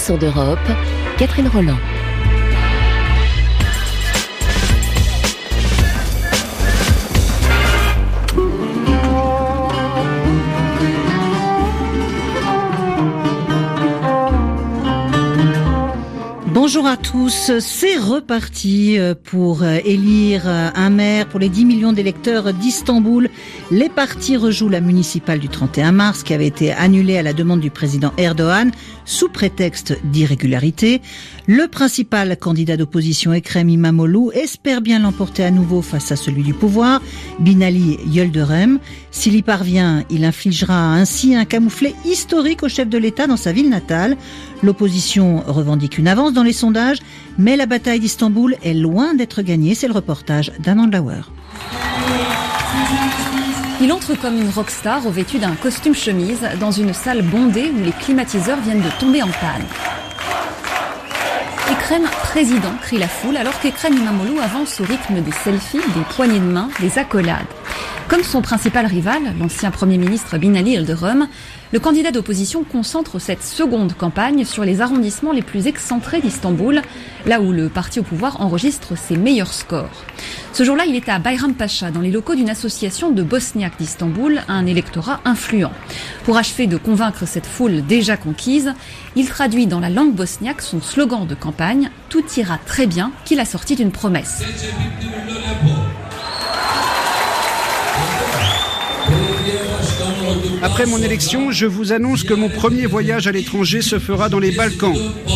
accent d'Europe, Catherine Roland. Bonjour à tous, c'est reparti pour élire un maire pour les 10 millions d'électeurs d'Istanbul. Les partis rejouent la municipale du 31 mars qui avait été annulée à la demande du président Erdogan sous prétexte d'irrégularité. Le principal candidat d'opposition, Ekrem İmamoğlu, espère bien l'emporter à nouveau face à celui du pouvoir, Binali Yıldırım. S'il y parvient, il infligera ainsi un camouflet historique au chef de l'État dans sa ville natale. L'opposition revendique une avance dans les sondages, mais la bataille d'Istanbul est loin d'être gagnée. C'est le reportage d'Anand Lauer. Il entre comme une rockstar revêtue d'un costume chemise dans une salle bondée où les climatiseurs viennent de tomber en panne. Ekrem président, crie la foule, alors qu'Ekrem İmamoğlu avance au rythme des selfies, des poignées de main, des accolades. Comme son principal rival, l'ancien Premier ministre Binali Yıldırım, le candidat d'opposition concentre cette seconde campagne sur les arrondissements les plus excentrés d'Istanbul, là où le parti au pouvoir enregistre ses meilleurs scores. Ce jour-là, il est à Bayrampaşa, dans les locaux d'une association de Bosniaques d'Istanbul, un électorat influent. Pour achever de convaincre cette foule déjà conquise, il traduit dans la langue bosniaque son slogan de campagne « Tout ira très bien » qu'il a sorti d'une promesse. Après mon élection, je vous annonce que mon premier voyage à l'étranger se fera dans les Balkans.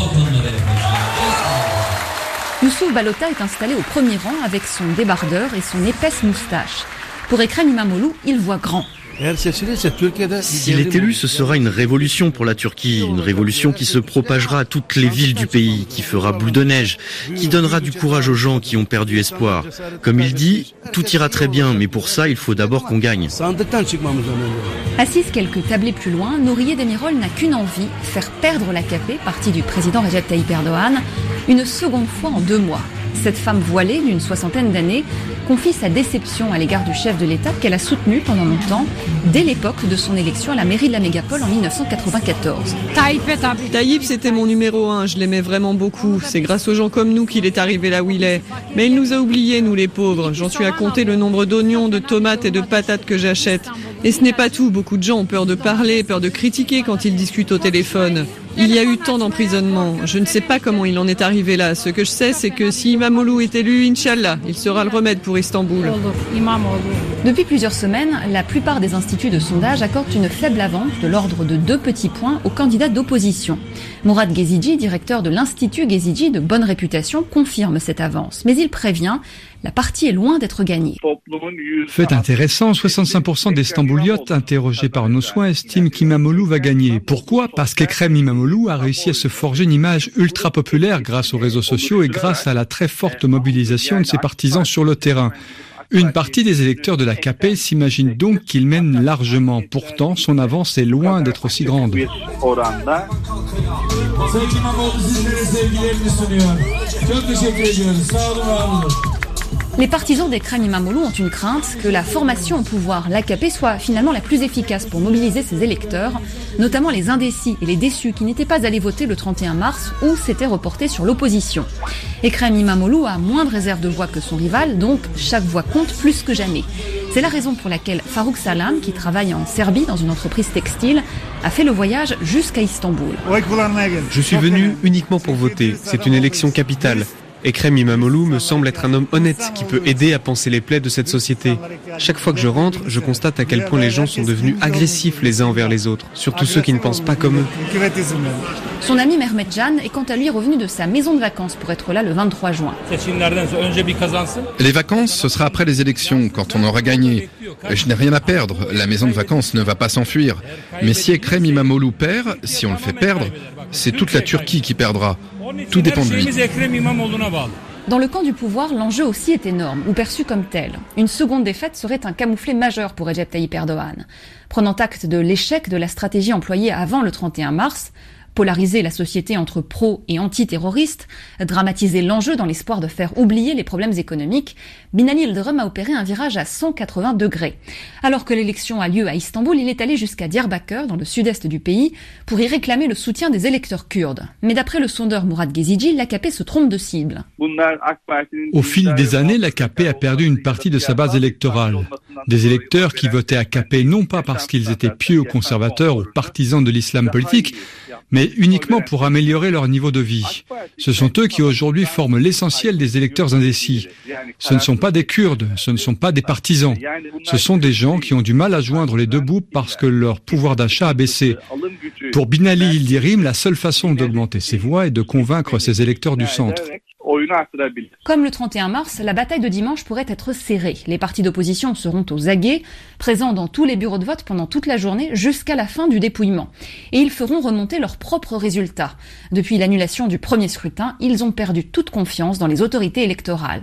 Yusuf Balota est installé au premier rang avec son débardeur et son épaisse moustache. Pour Ekrem İmamoğlu, il voit grand. S'il est élu, ce sera une révolution pour la Turquie, une révolution qui se propagera à toutes les villes du pays, qui fera boule de neige, qui donnera du courage aux gens qui ont perdu espoir. Comme il dit, tout ira très bien, mais pour ça, il faut d'abord qu'on gagne. Assise quelques tablés plus loin, Nuriye Demirol n'a qu'une envie, faire perdre l'AKP, parti du président Recep Tayyip Erdogan, une seconde fois en 2 mois. Cette femme voilée d'une 60aine d'années confie sa déception à l'égard du chef de l'État qu'elle a soutenu pendant longtemps, dès l'époque de son élection à la mairie de la mégapole en 1994. Tayyip, c'était mon numéro 1, je l'aimais vraiment beaucoup. C'est grâce aux gens comme nous qu'il est arrivé là où il est. Mais il nous a oubliés, nous les pauvres. J'en suis à compter le nombre d'oignons, de tomates et de patates que j'achète. Et ce n'est pas tout, beaucoup de gens ont peur de parler, peur de critiquer quand ils discutent au téléphone. Il y a eu tant d'emprisonnements. Je ne sais pas comment il en est arrivé là. Ce que je sais, c'est que si İmamoğlu est élu, Inch'Allah, il sera le remède pour Istanbul. Depuis plusieurs semaines, la plupart des instituts de sondage accordent une faible avance de l'ordre de 2 petits points aux candidats d'opposition. Mourad Gezici, directeur de l'Institut Gezici de bonne réputation, confirme cette avance. Mais il prévient, la partie est loin d'être gagnée. Fait intéressant, 65% des Stambouliotes interrogés par nos soins estiment qu'İmamoğlu va gagner. Pourquoi ? Parce qu'Ekrem İmamoğlu a réussi à se forger une image ultra populaire grâce aux réseaux sociaux et grâce à la très forte mobilisation de ses partisans sur le terrain. Une partie des électeurs de l'AKP s'imagine donc qu'il mène largement. Pourtant, son avance est loin d'être aussi grande. Les partisans d'Ekrem İmamoğlu ont une crainte que la formation au pouvoir, l'AKP, soit finalement la plus efficace pour mobiliser ses électeurs, notamment les indécis et les déçus qui n'étaient pas allés voter le 31 mars ou s'étaient reportés sur l'opposition. Ekrem İmamoğlu a moins de réserve de voix que son rival, donc chaque voix compte plus que jamais. C'est la raison pour laquelle Farouk Salam, qui travaille en Serbie dans une entreprise textile, a fait le voyage jusqu'à Istanbul. Je suis venu uniquement pour voter. C'est une élection capitale. Ekrem İmamoğlu me semble être un homme honnête qui peut aider à panser les plaies de cette société. Chaque fois que je rentre, je constate à quel point les gens sont devenus agressifs les uns envers les autres, surtout ceux qui ne pensent pas comme eux. Son ami Mehmet Can est quant à lui revenu de sa maison de vacances pour être là le 23 juin. Les vacances, ce sera après les élections, quand on aura gagné. Je n'ai rien à perdre, la maison de vacances ne va pas s'enfuir. Mais si Ekrem İmamoğlu perd, si on le fait perdre, c'est toute la Turquie qui perdra. Tout dépend de lui. Dans le camp du pouvoir, l'enjeu aussi est énorme, ou perçu comme tel. Une seconde défaite serait un camouflet majeur pour Recep Tayyip Erdogan. Prenant acte de l'échec de la stratégie employée avant le 31 mars, polariser la société entre pro- et anti-terroristes, dramatiser l'enjeu dans l'espoir de faire oublier les problèmes économiques, Binali Yıldırım a opéré un virage à 180 degrés. Alors que l'élection a lieu à Istanbul, il est allé jusqu'à Diyarbakır, dans le sud-est du pays, pour y réclamer le soutien des électeurs kurdes. Mais d'après le sondeur Murat Gezici, l'AKP se trompe de cible. Au fil des années, l'AKP a perdu une partie de sa base électorale. Des électeurs qui votaient AKP non pas parce qu'ils étaient pieux ou conservateurs ou partisans de l'islam politique, mais uniquement pour améliorer leur niveau de vie. Ce sont eux qui aujourd'hui forment l'essentiel des électeurs indécis. Ce ne sont pas des Kurdes, ce ne sont pas des partisans. Ce sont des gens qui ont du mal à joindre les deux bouts parce que leur pouvoir d'achat a baissé. Pour Binali Yıldırım, la seule façon d'augmenter ses voix est de convaincre ses électeurs du centre. Comme le 31 mars, la bataille de dimanche pourrait être serrée. Les partis d'opposition seront aux aguets, présents dans tous les bureaux de vote pendant toute la journée jusqu'à la fin du dépouillement. Et ils feront remonter leurs propres résultats. Depuis l'annulation du premier scrutin, ils ont perdu toute confiance dans les autorités électorales.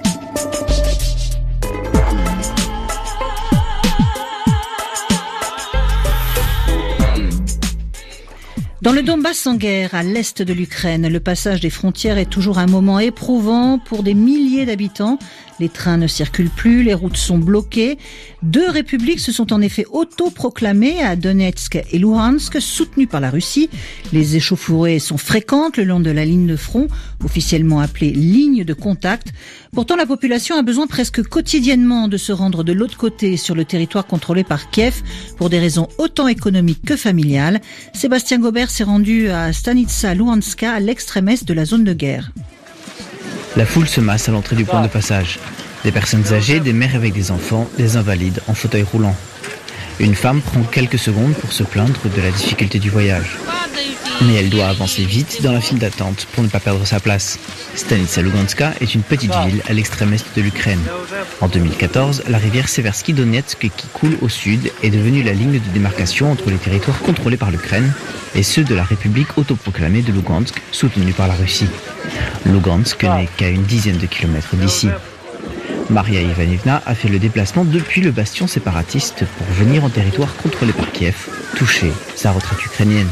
Dans le Donbass en guerre, à l'est de l'Ukraine, le passage des frontières est toujours un moment éprouvant pour des milliers d'habitants. Les trains ne circulent plus, les routes sont bloquées. 2 républiques se sont en effet autoproclamées à Donetsk et Luhansk, soutenues par la Russie. Les échauffourées sont fréquentes le long de la ligne de front, officiellement appelée ligne de contact. Pourtant, la population a besoin presque quotidiennement de se rendre de l'autre côté sur le territoire contrôlé par Kiev pour des raisons autant économiques que familiales. Sébastien Gobert s'est rendu à Stanitsa Luhanska, à l'extrême est de la zone de guerre. La foule se masse à l'entrée du point de passage. Des personnes âgées, des mères avec des enfants, des invalides en fauteuil roulant. Une femme prend quelques secondes pour se plaindre de la difficulté du voyage. Mais elle doit avancer vite dans la file d'attente pour ne pas perdre sa place. Stanitsa Luganska est une petite ville à l'extrême est de l'Ukraine. En 2014, la rivière Seversky Donetsk qui coule au sud est devenue la ligne de démarcation entre les territoires contrôlés par l'Ukraine et ceux de la République autoproclamée de Lugansk, soutenue par la Russie. Lugansk n'est qu'à une dizaine de kilomètres d'ici. Maria Ivanivna a fait le déplacement depuis le bastion séparatiste pour venir en territoire contrôlé par Kiev, toucher sa retraite ukrainienne.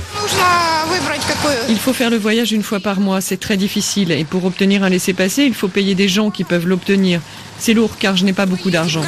Il faut faire le voyage une fois par mois, c'est très difficile. Et pour obtenir un laissez-passer, il faut payer des gens qui peuvent l'obtenir. C'est lourd car je n'ai pas beaucoup d'argent.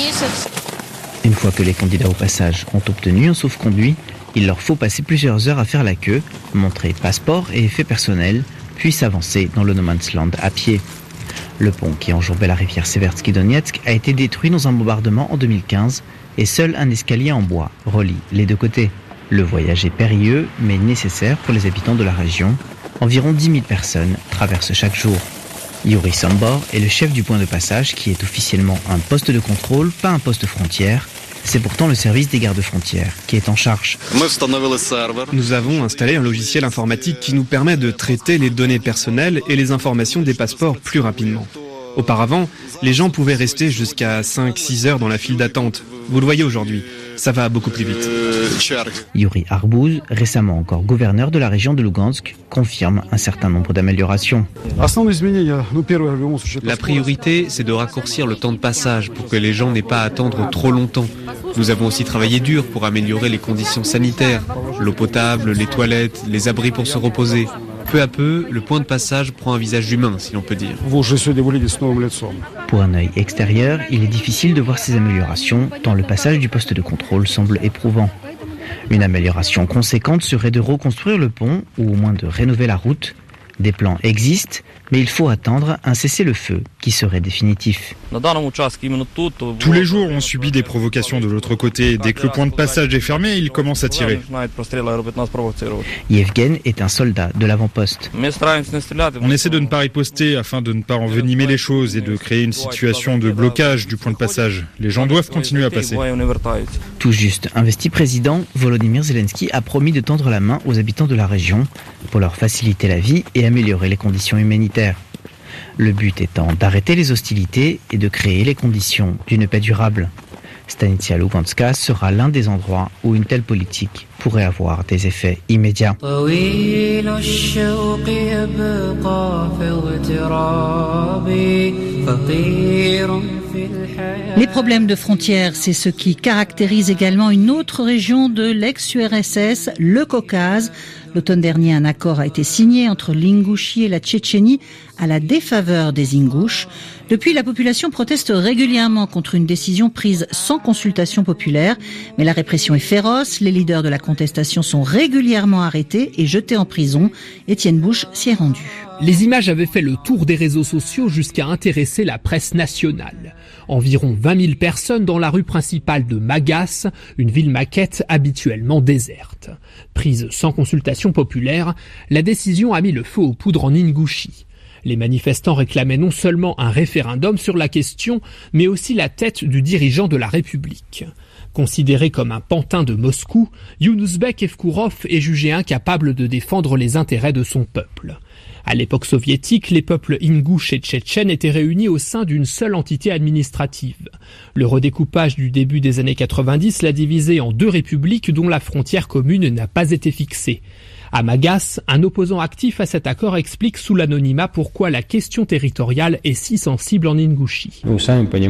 Une fois que les candidats au passage ont obtenu un sauf-conduit, il leur faut passer plusieurs heures à faire la queue, montrer passeport et effets personnels, puis s'avancer dans le no man's land à pied. Le pont qui enjambait la rivière Seversky Donetsk a été détruit dans un bombardement en 2015 et seul un escalier en bois relie les deux côtés. Le voyage est périlleux mais nécessaire pour les habitants de la région. Environ 10 000 personnes traversent chaque jour. Yuri Sambor est le chef du point de passage qui est officiellement un poste de contrôle, pas un poste frontière. C'est pourtant le service des gardes-frontières qui est en charge. Nous avons installé un logiciel informatique qui nous permet de traiter les données personnelles et les informations des passeports plus rapidement. Auparavant, les gens pouvaient rester jusqu'à 5-6 heures dans la file d'attente. Vous le voyez aujourd'hui, ça va beaucoup plus vite. Yuri Arbouz, récemment encore gouverneur de la région de Lugansk, confirme un certain nombre d'améliorations. La priorité, c'est de raccourcir le temps de passage pour que les gens n'aient pas à attendre trop longtemps. Nous avons aussi travaillé dur pour améliorer les conditions sanitaires, l'eau potable, les toilettes, les abris pour se reposer. Peu à peu, le point de passage prend un visage humain, si l'on peut dire. Pour un œil extérieur, il est difficile de voir ces améliorations, tant le passage du poste de contrôle semble éprouvant. Une amélioration conséquente serait de reconstruire le pont, ou au moins de rénover la route. Des plans existent, mais il faut attendre un cessez-le-feu qui serait définitif. Tous les jours, on subit des provocations de l'autre côté. Dès que le point de passage est fermé, ils commencent à tirer. Yevgen est un soldat de l'avant-poste. On essaie de ne pas riposter afin de ne pas envenimer les choses et de créer une situation de blocage du point de passage. Les gens doivent continuer à passer. Tout juste investi président, Volodymyr Zelensky a promis de tendre la main aux habitants de la région pour leur faciliter la vie et améliorer les conditions humanitaires. Le but étant d'arrêter les hostilités et de créer les conditions d'une paix durable. Stanitsa Luganska sera l'un des endroits où une telle politique pourrait avoir des effets immédiats. Les problèmes de frontières, c'est ce qui caractérise également une autre région de l'ex-URSS, le Caucase. L'automne dernier, un accord a été signé entre l'Ingouchie et la Tchétchénie à la défaveur des Ingouches. Depuis, la population proteste régulièrement contre une décision prise sans consultation populaire. Mais la répression est féroce. Les leaders de la contestation sont régulièrement arrêtés et jetés en prison. Étienne Bouche s'y est rendu. Les images avaient fait le tour des réseaux sociaux jusqu'à intéresser la presse nationale. Environ 20 000 personnes dans la rue principale de Magas, une ville maquette habituellement déserte. Prise sans consultation populaire, la décision a mis le feu aux poudres en Ingouchie. Les manifestants réclamaient non seulement un référendum sur la question, mais aussi la tête du dirigeant de la République. Considéré comme un pantin de Moscou, Younusbek Evkourov est jugé incapable de défendre les intérêts de son peuple. À l'époque soviétique, les peuples ingouches et tchétchènes étaient réunis au sein d'une seule entité administrative. Le redécoupage du début des années 90 l'a divisé en 2 républiques dont la frontière commune n'a pas été fixée. À Magas, un opposant actif à cet accord explique sous l'anonymat pourquoi la question territoriale est si sensible en Ingouchie. Vous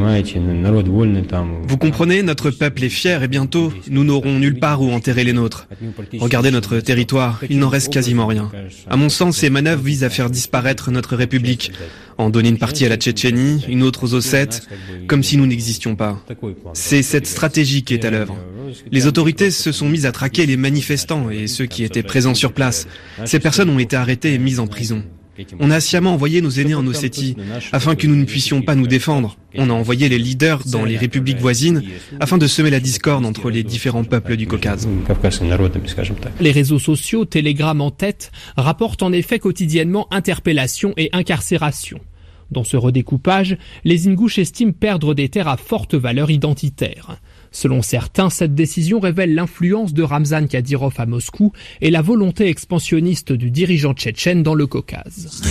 comprenez, notre peuple est fier et bientôt, nous n'aurons nulle part où enterrer les nôtres. Regardez notre territoire, il n'en reste quasiment rien. À mon sens, ces manœuvres visent à faire disparaître notre république, en donner une partie à la Tchétchénie, une autre aux Ossètes, comme si nous n'existions pas. C'est cette stratégie qui est à l'œuvre. Les autorités se sont mises à traquer les manifestants et ceux qui étaient présents sur place. Ces personnes ont été arrêtées et mises en prison. On a sciemment envoyé nos aînés en Ossétie afin que nous ne puissions pas nous défendre. On a envoyé les leaders dans les républiques voisines afin de semer la discorde entre les différents peuples du Caucase. Les réseaux sociaux, Telegram en tête, rapportent en effet quotidiennement interpellations et incarcérations. Dans ce redécoupage, les Ingouches estiment perdre des terres à forte valeur identitaire. Selon certains, cette décision révèle l'influence de Ramzan Kadyrov à Moscou et la volonté expansionniste du dirigeant tchétchène dans le Caucase.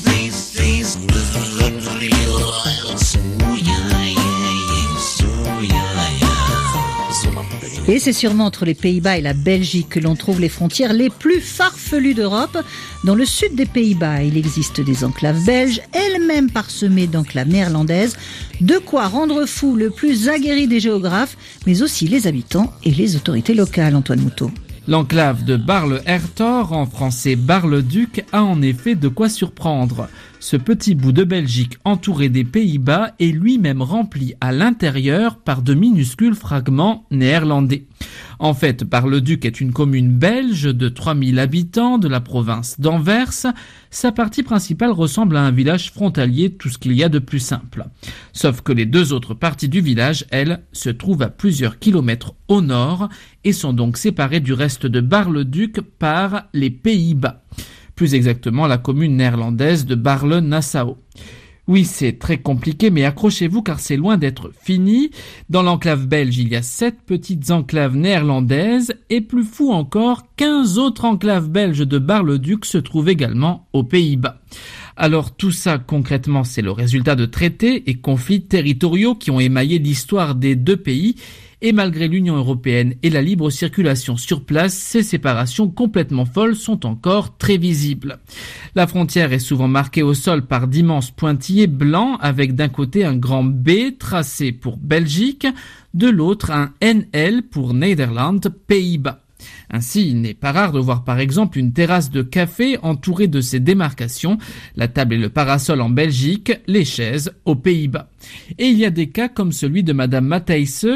Et c'est sûrement entre les Pays-Bas et la Belgique que l'on trouve les frontières les plus farfelues d'Europe. Dans le sud des Pays-Bas, il existe des enclaves belges, elles-mêmes parsemées d'enclaves néerlandaises. De quoi rendre fou le plus aguerri des géographes, mais aussi les habitants et les autorités locales. Antoine Moutot. L'enclave de Bar-le-Hertog, en français Bar-le-Duc, a en effet de quoi surprendre. Ce petit bout de Belgique entouré des Pays-Bas est lui-même rempli à l'intérieur par de minuscules fragments néerlandais. En fait, Bar-le-Duc est une commune belge de 3000 habitants de la province d'Anvers. Sa partie principale ressemble à un village frontalier, tout ce qu'il y a de plus simple. Sauf que les 2 autres parties du village, elles, se trouvent à plusieurs kilomètres au nord et sont donc séparées du reste de Bar-le-Duc par les Pays-Bas. Plus exactement la commune néerlandaise de Baarle-Nassau. Oui, c'est très compliqué, mais accrochez-vous car c'est loin d'être fini. Dans l'enclave belge, il y a 7 petites enclaves néerlandaises et plus fou encore, 15 autres enclaves belges de Bar-le-Duc se trouvent également aux Pays-Bas. Alors tout ça, concrètement, c'est le résultat de traités et conflits territoriaux qui ont émaillé l'histoire des 2 pays. Et malgré l'Union européenne et la libre circulation sur place, ces séparations complètement folles sont encore très visibles. La frontière est souvent marquée au sol par d'immenses pointillés blancs avec d'un côté un grand B tracé pour Belgique, de l'autre un NL pour Nederland, Pays-Bas. Ainsi, il n'est pas rare de voir par exemple une terrasse de café entourée de ces démarcations, la table et le parasol en Belgique, les chaises aux Pays-Bas. Et il y a des cas comme celui de Madame Matthijsse,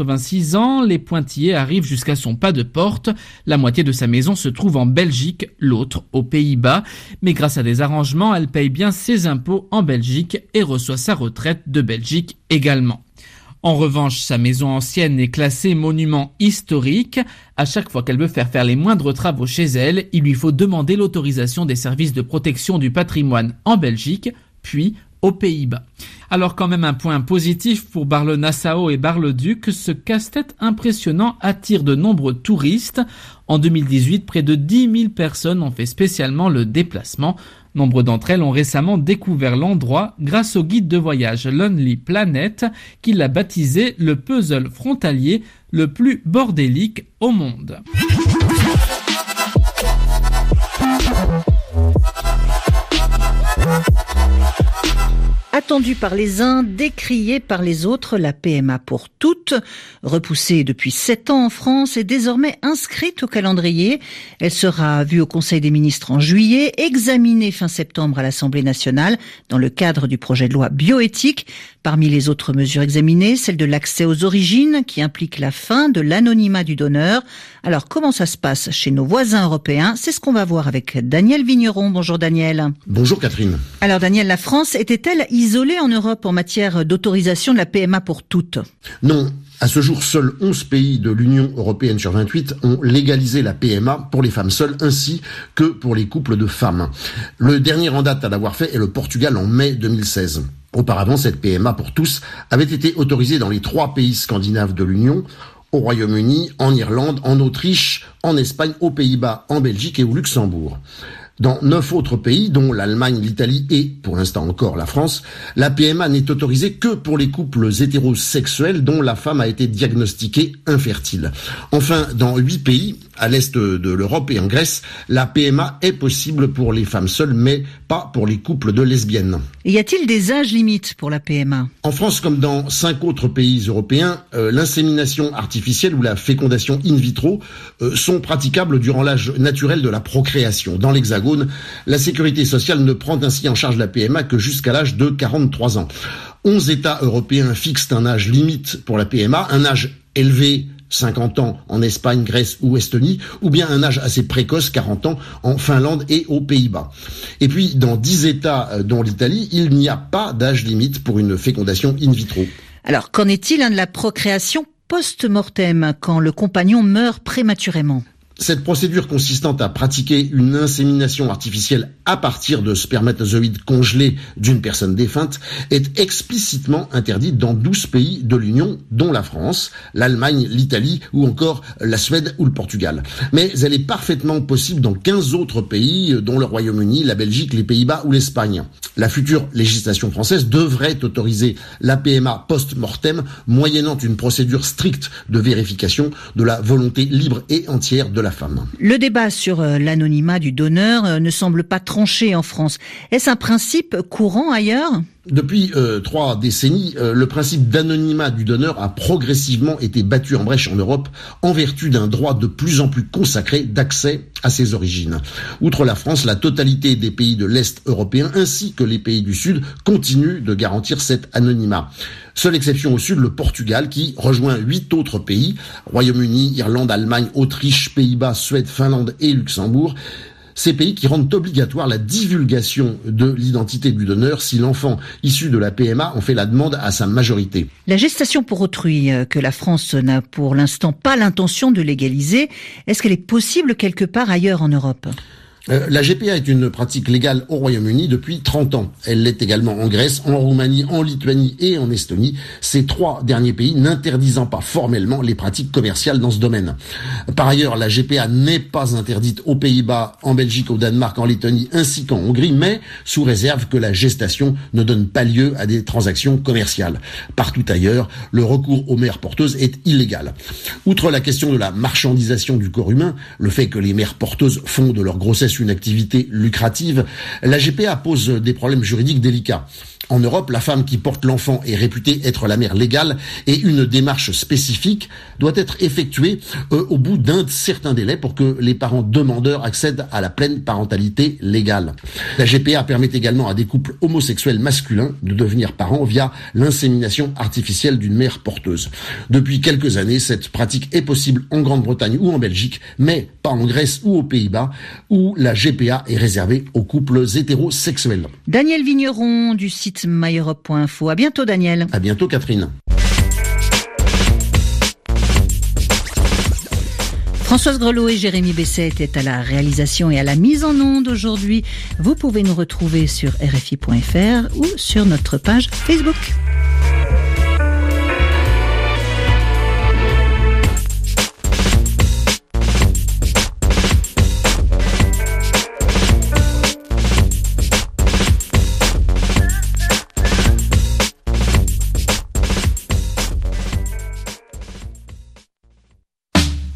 86 ans, les pointillés arrivent jusqu'à son pas de porte, la moitié de sa maison se trouve en Belgique, l'autre aux Pays-Bas, mais grâce à des arrangements, elle paye bien ses impôts en Belgique et reçoit sa retraite de Belgique également. En revanche, sa maison ancienne est classée monument historique. À chaque fois qu'elle veut faire les moindres travaux chez elle, il lui faut demander l'autorisation des services de protection du patrimoine en Belgique, puis aux Pays-Bas. Alors quand même un point positif pour Baarle-Nassau et Bar-le-Duc, ce casse-tête impressionnant attire de nombreux touristes. En 2018, près de 10 000 personnes ont fait spécialement le déplacement. Nombre d'entre elles ont récemment découvert l'endroit grâce au guide de voyage Lonely Planet qui l'a baptisé le puzzle frontalier le plus bordélique au monde. Attendue par les uns, décriée par les autres, la PMA pour toutes, repoussée depuis 7 ans en France, est désormais inscrite au calendrier. Elle sera vue au Conseil des ministres en juillet, examinée fin septembre à l'Assemblée nationale dans le cadre du projet de loi bioéthique. Parmi les autres mesures examinées, celle de l'accès aux origines qui implique la fin de l'anonymat du donneur. Alors comment ça se passe chez nos voisins européens? C'est ce qu'on va voir avec Daniel Vigneron. Bonjour Daniel. Bonjour Catherine. Alors Daniel, la France était-elle isolée en Europe en matière d'autorisation de la PMA pour toutes? Non. À ce jour, seuls 11 pays de l'Union européenne sur 28 ont légalisé la PMA pour les femmes seules ainsi que pour les couples de femmes. Le dernier en date à l'avoir fait est le Portugal en mai 2016. Auparavant, cette PMA pour tous avait été autorisée dans les 3 pays scandinaves de l'Union, au Royaume-Uni, en Irlande, en Autriche, en Espagne, aux Pays-Bas, en Belgique et au Luxembourg. Dans 9 autres pays, dont l'Allemagne, l'Italie et, pour l'instant encore, la France, la PMA n'est autorisée que pour les couples hétérosexuels dont la femme a été diagnostiquée infertile. Enfin, dans 8 pays, à l'est de l'Europe et en Grèce, la PMA est possible pour les femmes seules, mais pas pour les couples de lesbiennes. Y a-t-il des âges limites pour la PMA? En France, comme dans 5 autres pays européens, l'insémination artificielle ou la fécondation in vitro sont praticables durant l'âge naturel de la procréation. Dans l'Hexagone, la sécurité sociale ne prend ainsi en charge la PMA que jusqu'à l'âge de 43 ans. 11 États européens fixent un âge limite pour la PMA, un âge élevé, 50 ans en Espagne, Grèce ou Estonie, ou bien un âge assez précoce, 40 ans en Finlande et aux Pays-Bas. Et puis, dans 10 États, dont l'Italie, il n'y a pas d'âge limite pour une fécondation in vitro. Alors, qu'en est-il de la procréation post-mortem, quand le compagnon meurt prématurément? Cette procédure consistant à pratiquer une insémination artificielle à partir de spermatozoïdes congelés d'une personne défunte est explicitement interdite dans 12 pays de l'Union, dont la France, l'Allemagne, l'Italie ou encore la Suède ou le Portugal. Mais elle est parfaitement possible dans 15 autres pays, dont le Royaume-Uni, la Belgique, les Pays-Bas ou l'Espagne. La future législation française devrait autoriser la PMA post-mortem moyennant une procédure stricte de vérification de la volonté libre et entière de la femme. Le débat sur l'anonymat du donneur ne semble pas tranché en France. Est-ce un principe courant ailleurs ? Depuis 3 décennies, le principe d'anonymat du donneur a progressivement été battu en brèche en Europe en vertu d'un droit de plus en plus consacré d'accès à ses origines. Outre la France, la totalité des pays de l'Est européen ainsi que les pays du Sud continuent de garantir cet anonymat. Seule exception au Sud, le Portugal qui rejoint 8 autres pays, Royaume-Uni, Irlande, Allemagne, Autriche, Pays-Bas, Suède, Finlande et Luxembourg. Ces pays qui rendent obligatoire la divulgation de l'identité du donneur si l'enfant issu de la PMA en fait la demande à sa majorité. La gestation pour autrui, que la France n'a pour l'instant pas l'intention de légaliser, est-ce qu'elle est possible quelque part ailleurs en Europe ? La GPA est une pratique légale au Royaume-Uni depuis 30 ans. Elle l'est également en Grèce, en Roumanie, en Lituanie et en Estonie, ces 3 derniers pays n'interdisant pas formellement les pratiques commerciales dans ce domaine. Par ailleurs, la GPA n'est pas interdite aux Pays-Bas, en Belgique, au Danemark, en Lettonie ainsi qu'en Hongrie, mais sous réserve que la gestation ne donne pas lieu à des transactions commerciales. Partout ailleurs, le recours aux mères porteuses est illégal. Outre la question de la marchandisation du corps humain, le fait que les mères porteuses font de leur grossesse une activité lucrative, la GPA pose des problèmes juridiques délicats. En Europe, la femme qui porte l'enfant est réputée être la mère légale et une démarche spécifique doit être effectuée au bout d'un certain délai pour que les parents demandeurs accèdent à la pleine parentalité légale. La GPA permet également à des couples homosexuels masculins de devenir parents via l'insémination artificielle d'une mère porteuse. Depuis quelques années, cette pratique est possible en Grande-Bretagne ou en Belgique, mais pas en Grèce ou aux Pays-Bas, où la GPA est réservée aux couples hétérosexuels. Daniel Vigneron du site myeurope.info. À bientôt Daniel. À bientôt Catherine. Françoise Grelot et Jérémy Besset étaient à la réalisation et à la mise en onde aujourd'hui. Vous pouvez nous retrouver sur RFI.fr ou sur notre page Facebook.